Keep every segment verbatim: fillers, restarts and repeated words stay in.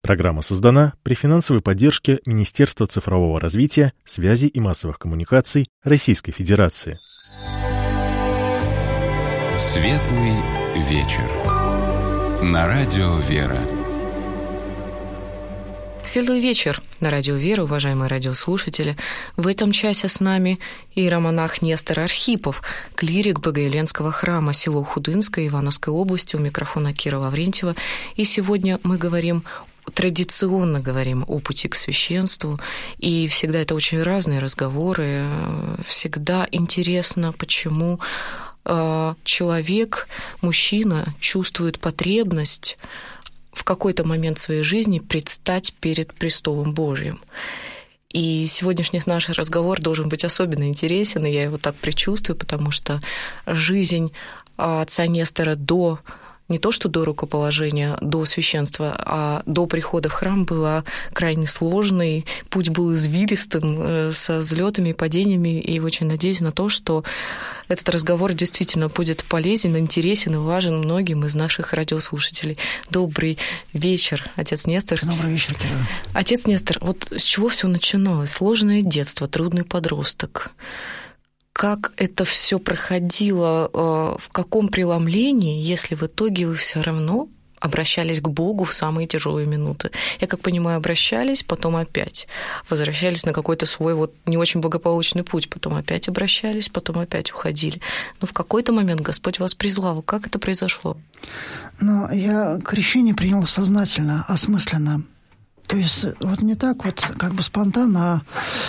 Программа создана при финансовой поддержке Министерства цифрового развития, связи и массовых коммуникаций Российской Федерации. Светлый вечер. На радио «Вера». Светлый вечер на радио «Вера», уважаемые радиослушатели. В этом часе с нами иеромонах Нестор Архипов, клирик Богоявленского храма, село Худынское, Ивановской области, у микрофона Кира Лаврентьева. И сегодня мы говорим, традиционно говорим о пути к священству, и всегда это очень разные разговоры. Всегда интересно, почему человек, мужчина, чувствует потребность в какой-то момент своей жизни предстать перед престолом Божьим. И сегодняшний наш разговор должен быть особенно интересен, и я его так предчувствую, потому что жизнь отца Нестора до, не то что до рукоположения, до священства, а до прихода в храм была крайне сложной, путь был извилистым, со взлетами и падениями, и очень надеюсь на то, что этот разговор действительно будет полезен, интересен и важен многим из наших радиослушателей. Добрый вечер, отец Нестор. Добрый вечер, Кира. Отец Нестор, вот с чего все начиналось? Сложное детство, трудный подросток. Как это все проходило, в каком преломлении, если в итоге вы все равно обращались к Богу в самые тяжелые минуты? Я, как понимаю, обращались, потом опять возвращались на какой-то свой вот не очень благополучный путь, потом опять обращались, потом опять уходили. Но в какой-то момент Господь вас призвал. Как это произошло? Ну, я крещение принял сознательно, осмысленно. То есть вот не так вот как бы спонтанно,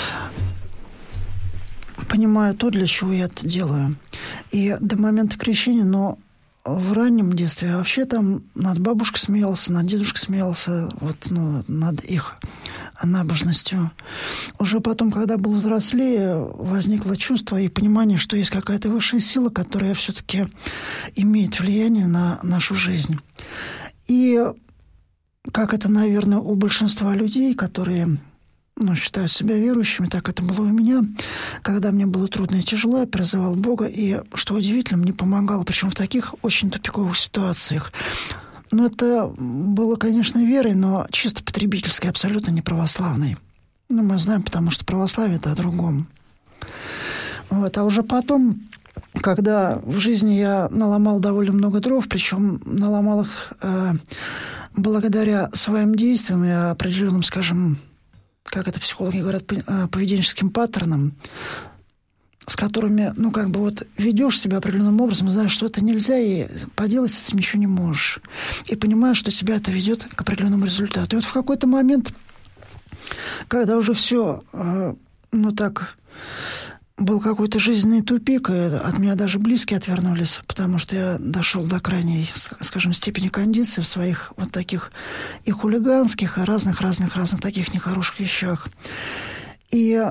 а понимаю то, для чего я это делаю. И до момента крещения, но в раннем детстве я вообще там над бабушкой смеялся, над дедушкой смеялся, вот, ну, над их набожностью. Уже потом, когда был взрослее, возникло чувство и понимание, что есть какая-то высшая сила, которая все-таки имеет влияние на нашу жизнь. И как это, наверное, у большинства людей, которые, ну, считают себя верующими, так это было у меня. Когда мне было трудно и тяжело, я призывал Бога, и, что удивительно, мне помогало, причем в таких очень тупиковых ситуациях. Но это было, конечно, верой, но чисто потребительской, абсолютно не православной. Ну, мы знаем, потому что православие – это о другом. Вот. А уже потом, когда в жизни я наломал довольно много дров, причем наломал их э, благодаря своим действиям и определенным, скажем, как это психологи говорят, поведенческим паттернам, с которыми, ну, как бы вот ведешь себя определенным образом, знаешь, что это нельзя, и поделать с этим ничего не можешь. И понимаешь, что себя это ведет к определенному результату. И вот в какой-то момент, когда уже все, ну, так, был какой-то жизненный тупик, и от меня даже близкие отвернулись, потому что я дошел до крайней, скажем, степени кондиции в своих вот таких и хулиганских, и разных-разных-разных таких нехороших вещах. И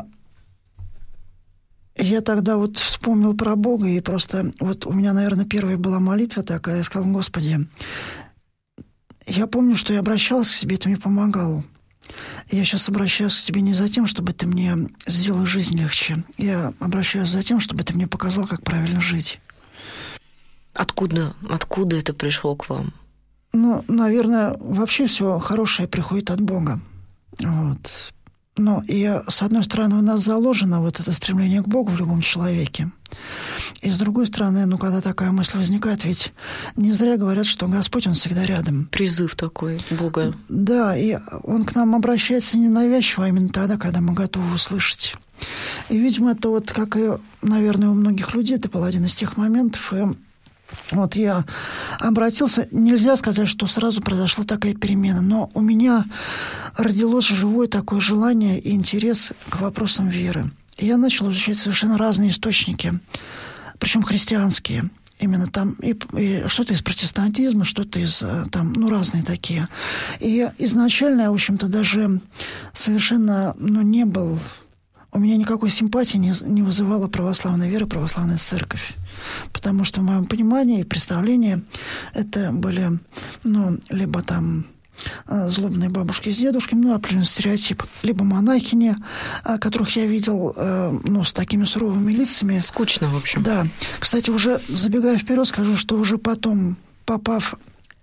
я тогда вот вспомнил про Бога, и просто вот у меня, наверное, первая была молитва такая. Я сказал: Господи, я помню, что я обращался к себе, ты мне помогал. Я сейчас обращаюсь к тебе не за тем, чтобы ты мне сделал жизнь легче. Я обращаюсь за тем, чтобы ты мне показал, как правильно жить. Откуда, откуда это пришло к вам? Ну, наверное, вообще все хорошее приходит от Бога. Вот. Но и, с одной стороны, у нас заложено вот это стремление к Богу в любом человеке. И, с другой стороны, ну, когда такая мысль возникает, ведь не зря говорят, что Господь, Он всегда рядом. Призыв такой Бога. Да, и Он к нам обращается ненавязчиво, а именно тогда, когда мы готовы услышать. И, видимо, это вот, как и, наверное, у многих людей, это был один из тех моментов, и вот я обратился, нельзя сказать, что сразу произошла такая перемена, но у меня родилось живое такое желание и интерес к вопросам веры. И я начал изучать совершенно разные источники, причем христианские. Именно там и, и что-то из протестантизма, что-то из там, ну, разные такие. И изначально я, в общем-то, даже совершенно, ну, не был... У меня никакой симпатии не, не вызывала православная вера, православная церковь. Потому что в моем понимании и представлении это были, ну, либо там злобные бабушки с дедушками, ну, определенный стереотип, либо монахини, которых я видел, ну, с такими суровыми лицами. Скучно, в общем. Да. Кстати, уже забегая вперед, скажу, что уже потом, попав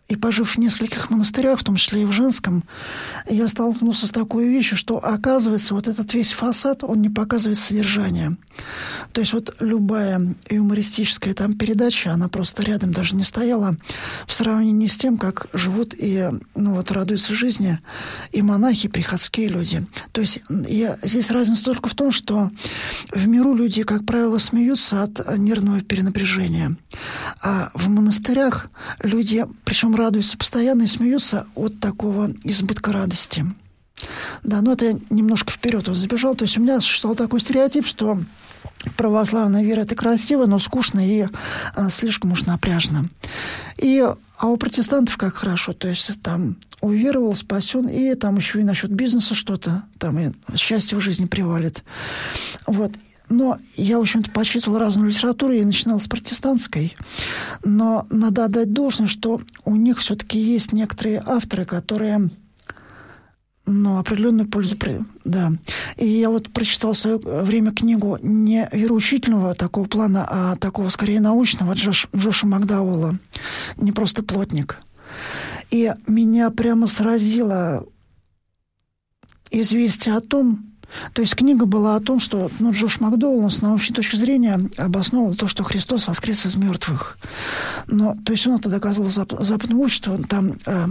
и пожив в нескольких монастырях, в том числе и в женском, я столкнулся с такой вещью, что, оказывается, вот этот весь фасад, он не показывает содержание. То есть вот любая юмористическая там передача, она просто рядом даже не стояла в сравнении с тем, как живут и, ну вот, радуются жизни и монахи, и приходские люди. То есть я, здесь разница только в том, что в миру люди, как правило, смеются от нервного перенапряжения. А в монастырях люди, причем радуются постоянно и смеются от такого избытка радости. Да, но это я немножко вперед вот забежал. То есть у меня существовал такой стереотип, что православная вера – это красиво, но скучно и а, слишком уж напряжно. И, а у протестантов как хорошо. То есть там уверовал, спасен, и там еще и насчет бизнеса что-то, там и счастье в жизни привалит. Вот. Но я, в общем-то, почитывал разную литературу, и начинал с протестантской. Но надо отдать должное, что у них все-таки есть некоторые авторы, которые, ну, определенную пользу... Да. И я вот прочитал в свое время книгу не вероучительного такого плана, а такого, скорее, научного, Джош, Джоша Макдауэлла. Не просто плотник. И меня прямо сразило известие о том... То есть книга была о том, что, ну, Джош Макдауэлл, он с научной точки зрения обосновывал то, что Христос воскрес из мертвых. Но, то есть он это доказывал зап- западному обществу, там э,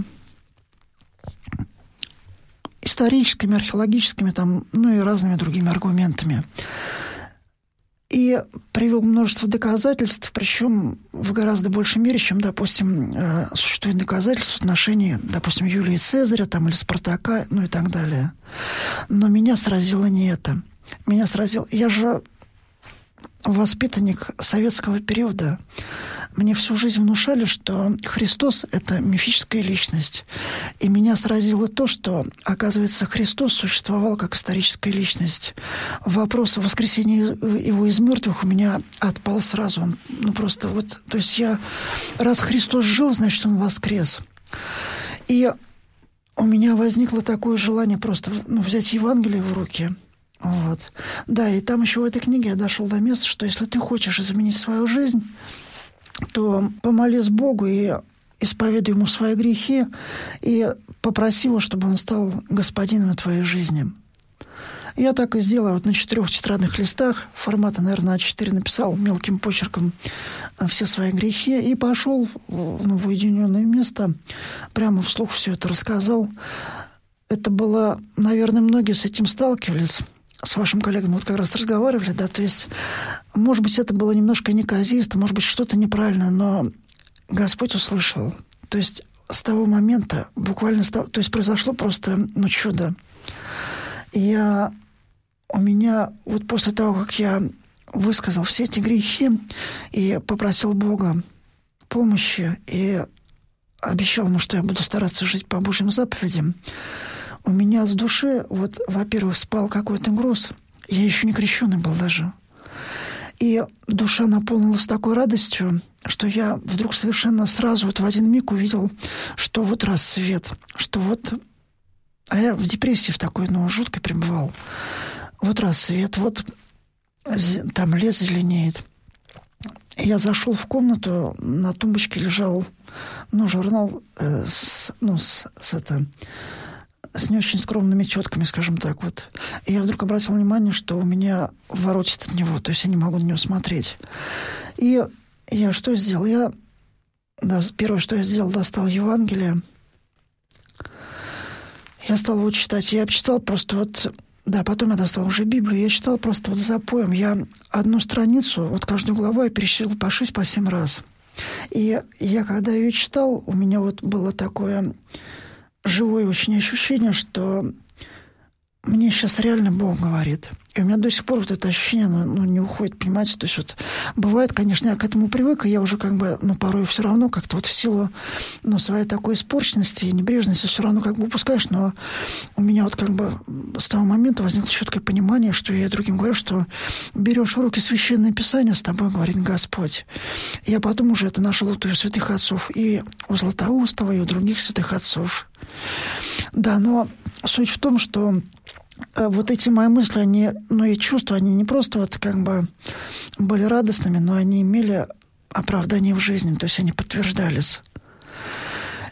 историческими, археологическими, там, ну и разными другими аргументами. И привел множество доказательств, причем в гораздо большей мере, чем, допустим, э, существует доказательств в отношении, допустим, Юлия Цезаря там, или Спартака, ну и так далее. Но меня сразило не это. Меня сразило... Я же воспитанник советского периода. Мне всю жизнь внушали, что Христос – это мифическая личность. И меня сразило то, что, оказывается, Христос существовал как историческая личность. Вопрос о воскресении его из мертвых у меня отпал сразу. Он, ну, просто вот... То есть я... Раз Христос жил, значит, он воскрес. И у меня возникло такое желание просто, ну, взять Евангелие в руки. Вот. Да, и там еще в этой книге я дошел до места, что если ты хочешь изменить свою жизнь, то помолись Богу и исповедуй Ему свои грехи и попроси Его, чтобы Он стал господином твоей жизни. Я так и сделал. Вот на четырех тетрадных листах, формата, наверное, а четыре, написал мелким почерком все свои грехи и пошел, ну, в уединенное место, прямо вслух все это рассказал. Это было, наверное, многие с этим сталкивались. С вашим коллегой мы вот как раз разговаривали, да, то есть, может быть, это было немножко неказисто, может быть, что-то неправильно, но Господь услышал. То есть с того момента, буквально с того, то есть произошло просто, ну, чудо. Я, у меня, вот после того, как я высказал все эти грехи и попросил Бога помощи и обещал Ему, что я буду стараться жить по Божьим заповедям, у меня с души, вот, во-первых, спал какой-то груз. Я еще не крещеный был даже. И душа наполнилась такой радостью, что я вдруг совершенно сразу, вот в один миг увидел, что вот рассвет, что вот... А я в депрессии в такой, ну, жуткой пребывал. Вот рассвет, вот там лес зеленеет. Я зашел в комнату, на тумбочке лежал, ну, журнал э, с, ну, с, с это... с не очень скромными тетками, скажем так, вот. И я вдруг обратил внимание, что у меня воротит от него, то есть я не могу на него смотреть. И я что сделал? Я, да, первое, что я сделал, достал Евангелие. Я стал его читать. Я читал просто вот... Да, потом я достал уже Библию. Я читал просто вот запоем. Я одну страницу, вот каждую главу я перечитал по шесть, по семь раз. И я, когда ее читал, у меня вот было такое... живое очень ощущение, что мне сейчас реально Бог говорит. И у меня до сих пор вот это ощущение, ну, ну, не уходит, понимаете? То есть вот бывает, конечно, я к этому привык, и я уже как бы, ну, порой все равно как-то вот в силу, ну, своей такой испорченности и небрежности все равно как бы упускаешь, но у меня вот как бы с того момента возникло четкое понимание, что я другим говорю, что берешь в руки Священное Писание, с тобой говорит Господь. Я потом уже это нашел вот у святых отцов, и у Златоустова, и у других святых отцов. Да, но суть в том, что вот эти мои мысли, они, ну и чувства, они не просто вот как бы были радостными, но они имели оправдание в жизни, то есть они подтверждались.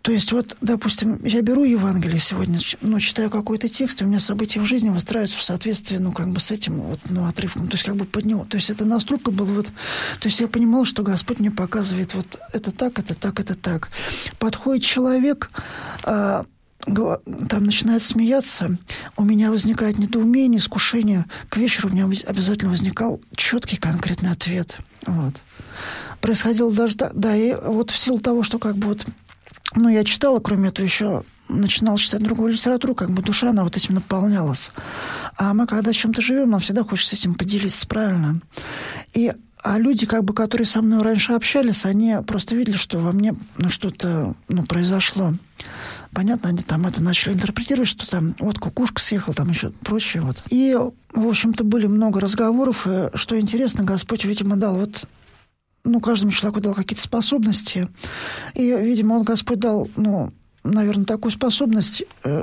То есть вот, допустим, я беру Евангелие сегодня, ну, читаю какой-то текст, и у меня события в жизни выстраиваются в соответствии, ну, как бы с этим вот, ну, отрывком. То есть как бы под него. То есть это настолько было вот... То есть я понимала, что Господь мне показывает вот это так, это так, это так. Подходит человек... А, там начинает смеяться, у меня возникает недоумение, искушение. К вечеру у меня обязательно возникал четкий конкретный ответ. Вот. Происходило даже так, да, и вот в силу того, что как бы вот, ну, я читала, кроме этого, еще начинала читать другую литературу, как бы душа, она вот этим наполнялась. А мы, когда чем-то живем, нам всегда хочется этим поделиться, правильно? И А люди, как бы, которые со мной раньше общались, они просто видели, что во мне, ну, что-то, ну, произошло. Понятно, они там это начали интерпретировать, что там вот кукушка съехала, там еще прочее. Вот. И, в общем-то, были много разговоров. И, что интересно, Господь, видимо, дал вот... Ну, каждому человеку дал какие-то способности. И, видимо, он, Господь, дал, ну, наверное, такую способность...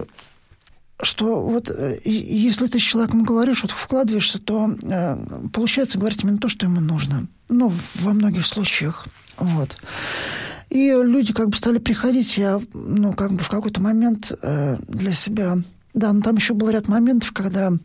что вот если ты с человеком говоришь, вот вкладываешься, то э, получается говорить именно то, что ему нужно. Ну, во многих случаях. Вот. И люди как бы стали приходить, я, ну, как бы в какой-то момент э, для себя... Да, но там еще был ряд моментов, когда...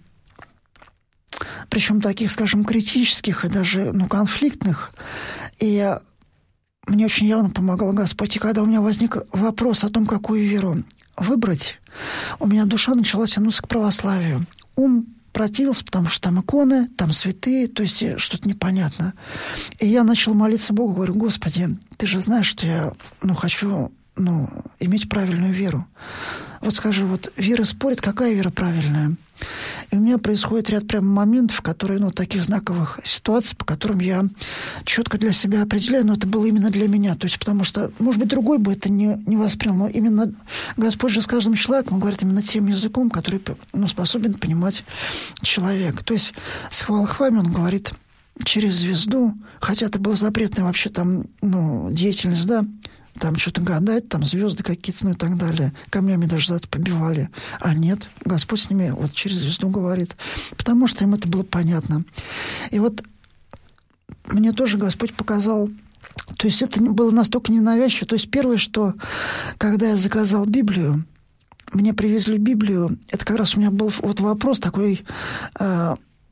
Причем таких, скажем, критических и даже, ну, конфликтных. И мне очень явно помогал Господь. И когда у меня возник вопрос о том, какую веру выбрать, у меня душа начала тянуться к православию. Ум противился, потому что там иконы, там святые, то есть что-то непонятно. И я начала молиться Богу, говорю: Господи, ты же знаешь, что я, ну, хочу, ну, иметь правильную веру. Вот скажи, вот вера спорит, какая вера правильная? И у меня происходит ряд прям моментов, которые, ну, таких знаковых ситуаций, по которым я четко для себя определяю, но это было именно для меня. То есть, потому что, может быть, другой бы это не, не воспринял, но именно Господь же с каждым человеком, он говорит именно тем языком, который, ну, способен понимать человек. То есть с волхвами он говорит через звезду, хотя это была запретная вообще там, ну, деятельность, да, там что-то гадать, там звезды какие-то, ну и так далее. Камнями даже за это побивали. А нет, Господь с ними вот через звезду говорит. Потому что им это было понятно. И вот мне тоже Господь показал... То есть это было настолько ненавязчиво. То есть первое, что когда я заказал Библию, мне привезли Библию, это как раз у меня был вот вопрос такой... Э,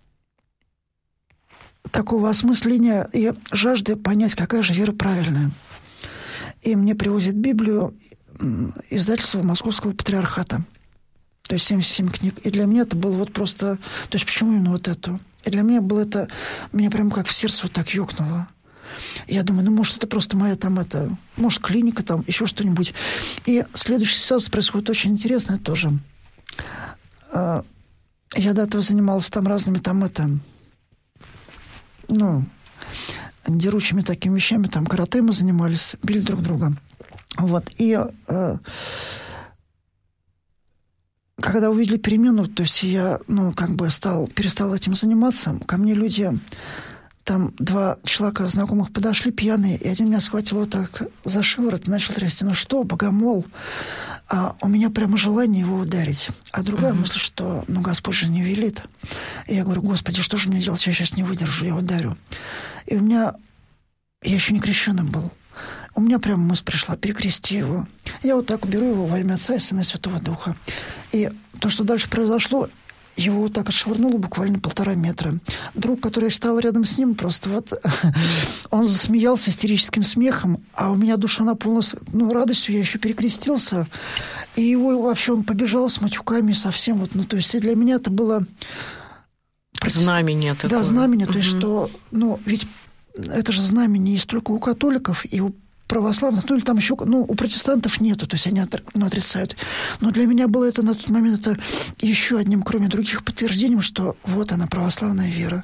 такого осмысления и жажды понять, какая же вера правильная. И мне привозят Библию издательства Московского патриархата. То есть семьдесят семь книг. И для меня это было вот просто... То есть почему именно вот эту? И для меня было это... Меня прямо как в сердце вот так ёкнуло. Я думаю, ну, может, это просто моя там это... Может, клиника там, еще что-нибудь. И следующая ситуация происходит очень интересная тоже. Я до этого занималась там разными там это... Ну... дерущими такими вещами, там карате мы занимались, били друг друга. Вот. И э, когда увидели перемену, то есть я, ну, как бы стал, перестал этим заниматься, ко мне люди, там два человека знакомых подошли пьяные, и один меня схватил вот так за шиворот и начал трясти. Ну что, богомол? А у меня прямо желание его ударить. А другая uh-huh. мысль, что, ну, Господь же не велит. И я говорю: Господи, что же мне делать? Я сейчас не выдержу, я ударю. И у меня... Я еще не крещеный был. У меня прямо мысль пришла: перекрести его. Я вот так беру его во имя Отца и Сына и Святого Духа. И то, что дальше произошло, его вот так отшвырнуло буквально полтора метра. Друг, который встал рядом с ним, просто вот... он засмеялся истерическим смехом, а у меня душа наполнилась, ну, радостью. Я еще перекрестился. И его вообще он побежал с матюками совсем. Вот, ну, то есть и для меня это было... Знамение такое. Да, знамение. Угу. То есть что... Ну, ведь это же знамение есть только у католиков и у православных, ну или там еще, ну, у протестантов нету, то есть они ну, отрицают. Но для меня было это на тот момент это еще одним, кроме других, подтверждением, что вот она, православная вера.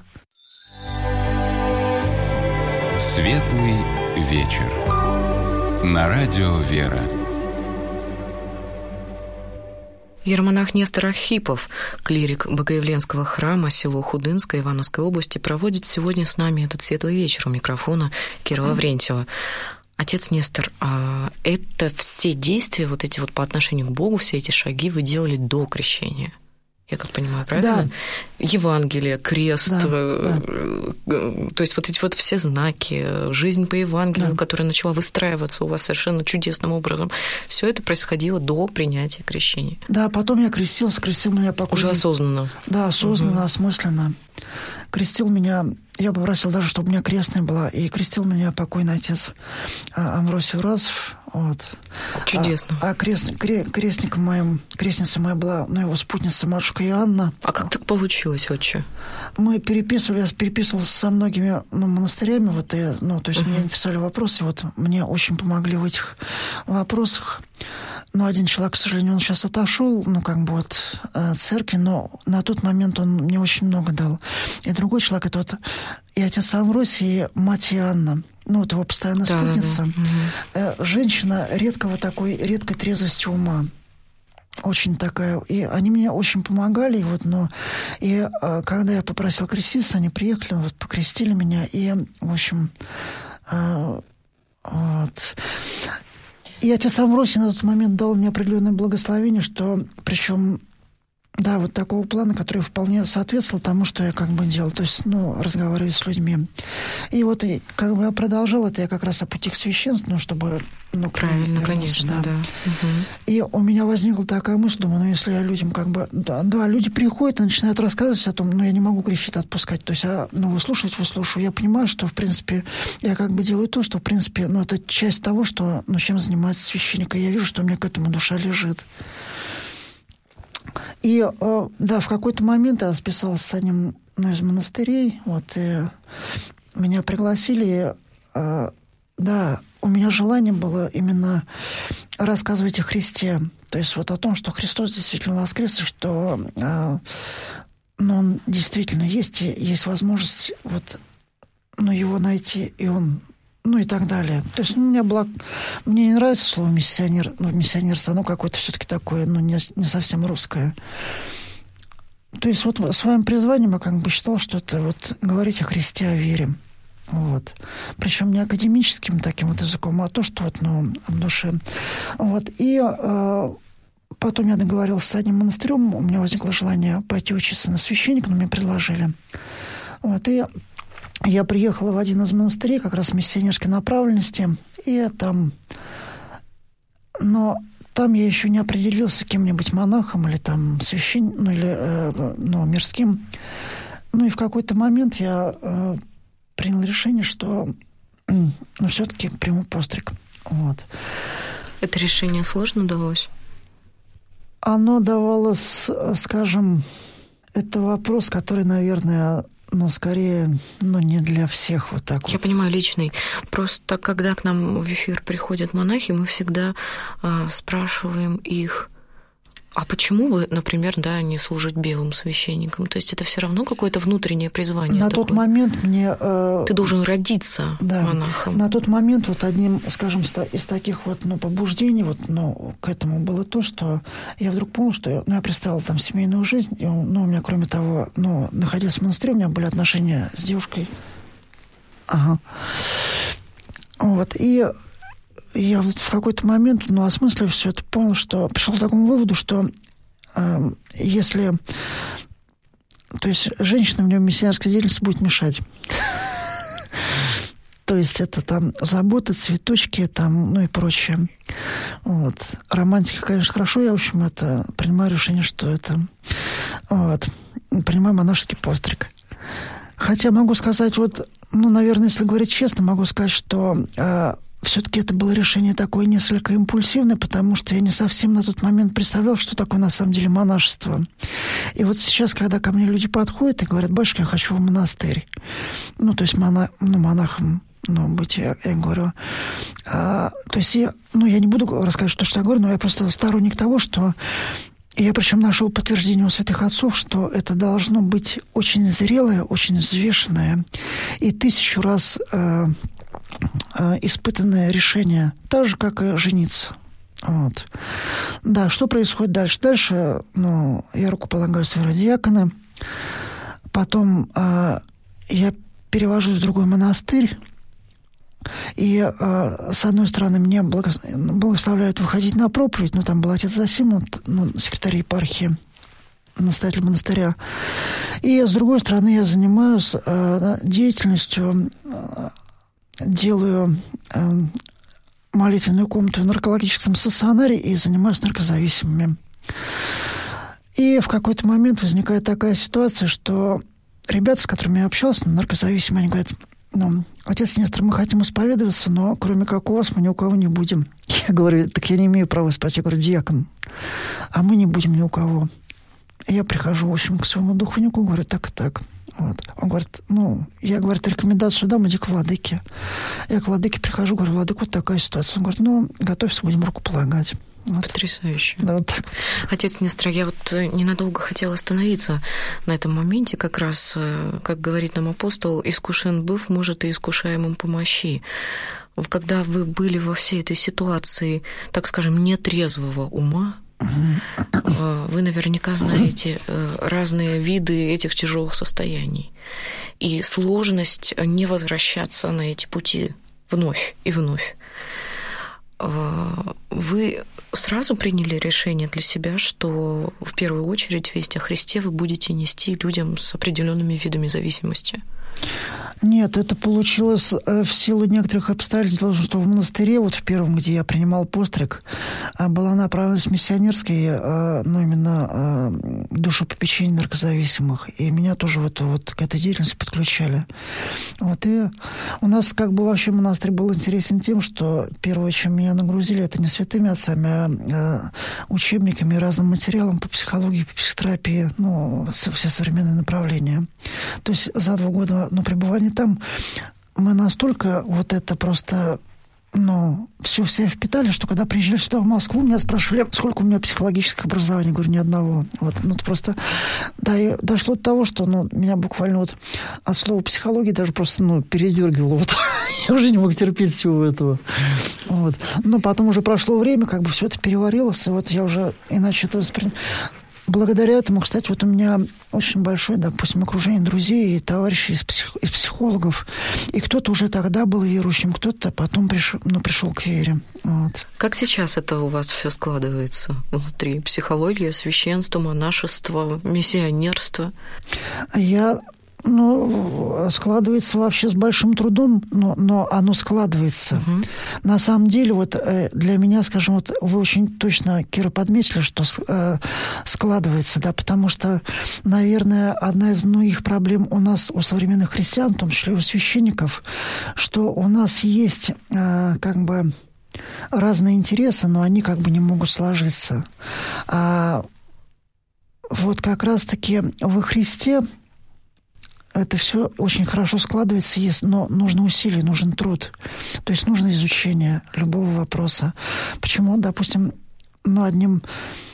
Светлый вечер. На радио «Вера». Иеромонах Нестор Архипов, клирик Богоявленского храма, село Худынское Ивановской области, проводит сегодня с нами этот светлый вечер у микрофона Кира Лаврентьева. Отец Нестор, а это все действия, вот эти вот по отношению к Богу, все эти шаги вы делали до крещения? я как понимаю, правильно? Да. Евангелие, крест, да, да. То есть вот эти вот все знаки, жизнь по Евангелию, да. которая начала выстраиваться у вас совершенно чудесным образом, все это происходило до принятия крещения. Да, потом я крестился, крестил меня покойный. Уже осознанно. Да, осознанно, угу. осмысленно. Крестил меня, я попросил даже, чтобы у меня крестная была, и крестил меня покойный отец Амвросий Уразов. Вот. Чудесно. А, а крест, кре, крестником моим, крестницей моя была, ну, его спутница матушка Иоанна. А как так получилось, отче? Мы переписывали, я переписывался со многими ну, монастырями, вот, и, ну, то есть uh-huh. мне интересовали вопросы, вот, мне очень помогли в этих вопросах. Но один человек, к сожалению, он сейчас отошел, ну, как бы вот от церкви, но на тот момент он мне очень много дал. И другой человек, это вот и отец Амвросий, и мать Иоанна. Ну, вот его постоянная да, спутница. Да, да. Женщина редкого такой, редкой трезвости ума. Очень такая. И они мне очень помогали. И вот, но, и когда я попросил креститься, они приехали, вот, покрестили меня. И, в общем, вот. И отец Амвросий на тот момент дал мне определенное благословение, что, причем, да, вот такого плана, который вполне соответствовал тому, что я как бы делал, то есть, ну, разговаривая с людьми. И вот, и, как бы я продолжал это, я как раз о пути к священству, ну, чтобы... Ну, правильно, конечно, да. да. Угу. И у меня возникла такая мысль, думаю, ну, если я людям как бы... Да, да, люди приходят и начинают рассказывать о том, ну, я не могу грехи отпускать, то есть, а, ну, выслушивать, выслушиваю. Я понимаю, что, в принципе, я как бы делаю то, что, в принципе, ну, это часть того, что, ну, чем занимается священник, и я вижу, что у меня к этому душа лежит. И, да, в какой-то момент я списалась с одним, ну, из монастырей, вот, и меня пригласили, да, у меня желание было именно рассказывать о Христе, то есть вот о том, что Христос действительно воскрес, и что, ну, Он действительно есть, и есть возможность вот, ну, Его найти, и Он... Ну и так далее. То есть ну, мне, было, мне не нравится слово миссионер, ну, миссионерство, оно какое-то все-таки такое, ну, не, не совсем русское. То есть вот своим призванием я как бы считал, что это вот говорить о Христе, о вере. Вот. Причем не академическим таким вот языком, а то, что вот, ну, от души. Вот. И э, потом я договорилась с одним монастырем, у меня возникло желание пойти учиться на священника, но мне предложили. Вот. И я приехала в один из монастырей, как раз миссионерской направленности, и там... Но там я еще не определился кем-нибудь монахом или там священником, ну, или э, ну, мирским. Ну, и в какой-то момент я э, принял решение, что ну, все-таки приму постриг. Вот. Это решение сложно далось? Оно давалось, скажем, это вопрос, который, наверное... Но скорее, ну, не для всех вот так. Я вот. понимаю, личный. Просто когда к нам в эфир приходят монахи, мы всегда а, спрашиваем их, а почему вы, например, да, не служить белым священником? То есть это все равно какое-то внутреннее призвание. На такое. Тот момент мне... Э, Ты должен родиться да, монахом. На тот момент вот одним, скажем, из таких вот ну, побуждений вот, ну, к этому было то, что я вдруг понял, что ну, я представила там семейную жизнь, и, ну, у меня, кроме того, ну, находясь в монастыре, у меня были отношения с девушкой. Ага. Вот, и... Я вот в какой-то момент, ну, осмыслив все это, понял, что пришел к такому выводу, что э, если... То есть женщина мне в миссионерской деятельности будет мешать. То есть это там забота, цветочки, там, ну и прочее. Вот. Романтика, конечно, хорошо. Я, в общем, это принимаю решение, что это... Вот. Принимаю монашеский постриг. Хотя могу сказать, вот, ну, наверное, если говорить честно, могу сказать, что... Э, все-таки это было решение такое несколько импульсивное, потому что я не совсем на тот момент представлял, что такое на самом деле монашество. И вот сейчас, когда ко мне люди подходят и говорят: батюшка, я хочу в монастырь. Ну, то есть мона, ну, монахом ну, быть, я, я говорю. А, то есть я, ну, я не буду рассказывать, что, что я говорю, но я просто сторонник того, что... Я причем нашел подтверждение у святых отцов, что это должно быть очень зрелое, очень взвешенное и тысячу раз... Э, испытанное решение, так же, как и жениться. Вот. Да, что происходит дальше? Дальше, ну, я рукополагаю сверхдиакона, потом э, я перевожусь в другой монастырь, и, э, с одной стороны, меня благословляют выходить на проповедь, но там был отец Зосим, ну, секретарь епархии, настоятель монастыря. И, с другой стороны, я занимаюсь э, деятельностью, э, делаю э, молитвенную комнату в наркологическом стационаре и занимаюсь наркозависимыми. И в какой-то момент возникает такая ситуация, что ребята, с которыми я общался, наркозависимые, они говорят: ну, отец Нестор, мы хотим исповедоваться, но кроме как у вас мы ни у кого не будем. Я говорю: так я не имею права исповедоваться. Я говорю: диакон, а мы не будем ни у кого. Я прихожу, в общем, к своему духовнику, говорю: так и так. Вот. Он говорит: ну, я, говорит, рекомендацию дам, иди к владыке. Я к владыке прихожу, говорю: владыка, вот такая ситуация. Он говорит: ну, готовься, будем руку полагать. Вот. Потрясающе. Да, вот так. Отец Нестор, я вот ненадолго хотела остановиться на этом моменте, как раз, как говорит нам апостол: искушен быв, может и искушаемым помощи. Когда вы были во всей этой ситуации, так скажем, нетрезвого ума, вы наверняка знаете разные виды этих тяжелых состояний и сложность не возвращаться на эти пути вновь и вновь. Вы сразу приняли решение для себя, что в первую очередь весть о Христе вы будете нести людям с определенными видами зависимости? Нет, это получилось в силу некоторых обстоятельств, что в монастыре, вот в первом, где я принимал постриг, была направленность миссионерская, ну, именно душепопечение наркозависимых, и меня тоже вот, вот к этой деятельности подключали. Вот, и у нас как бы вообще монастырь был интересен тем, что первое, чем меня нагрузили, это не святыми отцами, а учебниками и разным материалом по психологии, по психотерапии, ну, все современные направления. То есть за два года, ну, пребывания там мы настолько вот это просто, ну, все все впитали, что когда приезжали сюда, в Москву, меня спрашивали, сколько у меня психологических образований. Я говорю: ни одного. Вот, ну, это просто, да, и дошло до того, что, ну, меня буквально вот от слова психологии даже просто, ну, передергивало. Вот. Я уже не мог терпеть всего этого. Вот. Но потом уже прошло время, как бы все это переварилось, и вот я уже иначе это воспринял. Благодаря этому, кстати, вот у меня очень большое, допустим, окружение друзей и товарищей из, псих, из психологов. И кто-то уже тогда был верующим, кто-то потом пришел, ну, пришел к вере. Вот. Как сейчас это у вас все складывается внутри? Психология, священство, монашество, миссионерство? Я... Ну, складывается вообще с большим трудом, но, но оно складывается. Uh-huh. На самом деле, вот для меня, скажем, вот вы очень точно, Кира, подметили, что э, складывается, да, потому что, наверное, одна из многих проблем у нас, у современных христиан, в том числе у священников, что у нас есть э, как бы разные интересы, но они как бы не могут сложиться. А вот как раз-таки во Христе это все очень хорошо складывается, но нужно усилие, нужен труд. То есть нужно изучение любого вопроса. Почему, допустим, ну, одним,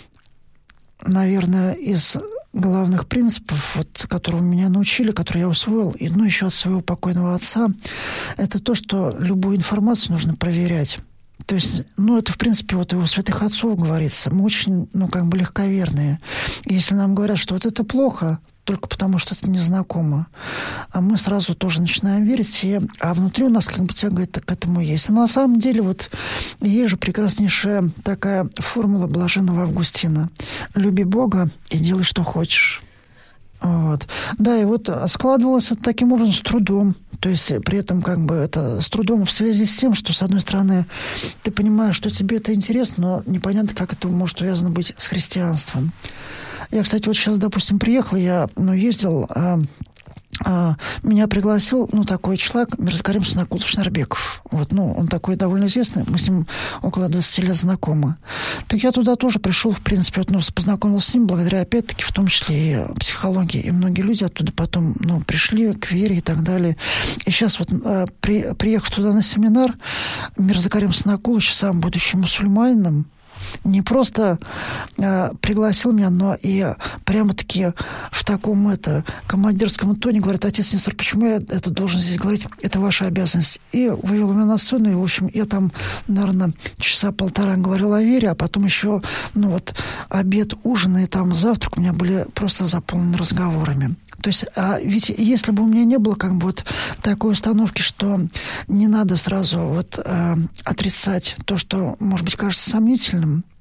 наверное, из главных принципов, вот, которые меня научили, которые я усвоил, и, ну, еще от своего покойного отца, это то, что любую информацию нужно проверять. То есть, ну, это, в принципе, вот и у святых отцов говорится. Мы очень, ну, как бы легковерные. И если нам говорят, что вот это плохо, только потому, что это незнакомо, а мы сразу тоже начинаем верить, и, а внутри у нас как бы тяга к этому есть. А на самом деле вот есть же прекраснейшая такая формула блаженного Августина: «Люби Бога и делай, что хочешь». Вот. Да, и вот складывалось это таким образом с трудом. То есть при этом как бы это с трудом в связи с тем, что, с одной стороны, ты понимаешь, что тебе это интересно, но непонятно, как это может связано быть с христианством. Я, кстати, вот сейчас, допустим, приехал, я, ну, ездил, а, а, меня пригласил, ну, такой человек, Мирзакарим Санакул Шнарбеков. Вот, ну, он такой довольно известный, мы с ним около двадцати лет знакомы. Так я туда тоже пришел, в принципе, вот, ну, познакомился с ним благодаря, опять-таки, в том числе и психологии. И многие люди оттуда потом, ну, пришли к вере и так далее. И сейчас вот, а, при, приехав туда на семинар, Мирзакарим Санакулович, сам будучи мусульманином, не просто э, пригласил меня, но и прямо-таки в таком это, командирском тоне говорит: отец Нестор, почему я это должен здесь говорить? Это ваша обязанность. И вывел меня на сцену, и, в общем, я там, наверное, часа полтора говорил о вере, а потом еще, ну вот, обед, ужин и там завтрак у меня были просто заполнены разговорами. То есть, а ведь если бы у меня не было как бы вот такой установки, что не надо сразу вот э, отрицать то, что, может быть, кажется сомнительным,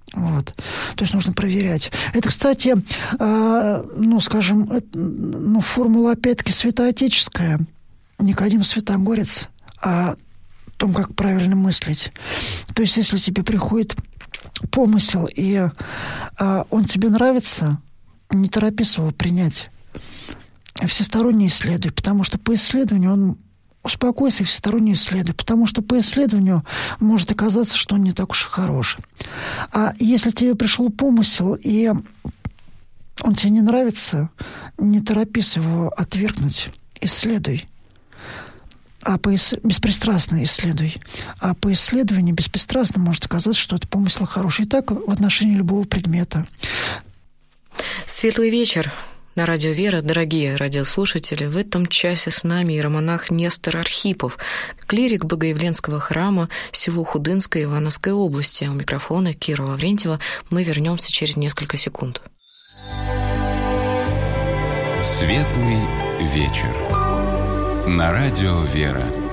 Вот. То есть нужно проверять. Это, кстати, э, ну, скажем, это, ну, формула, опять-таки, святоотеческая. Никодим Святогорец о том, как правильно мыслить. То есть, если тебе приходит помысел, и э, он тебе нравится, не торопись его принять. Всесторонне исследуй, потому что по исследованию он... Успокойся и всесторонне исследуй, потому что по исследованию может оказаться, что он не так уж и хорош. А если тебе пришел помысел, и он тебе не нравится, не торопись его отвергнуть, исследуй. А по ис... беспристрастно исследуй. А по исследованию беспристрастно может оказаться, что это помысел хороший. И так в отношении любого предмета. Светлый вечер. На радио «Вера», дорогие радиослушатели, в этом часе с нами иеромонах Нестор Архипов, клирик Богоявленского храма, село Худынское Ивановской области. У микрофона Кира Лаврентьева. Мы вернемся через несколько секунд. Светлый вечер. На радио «Вера».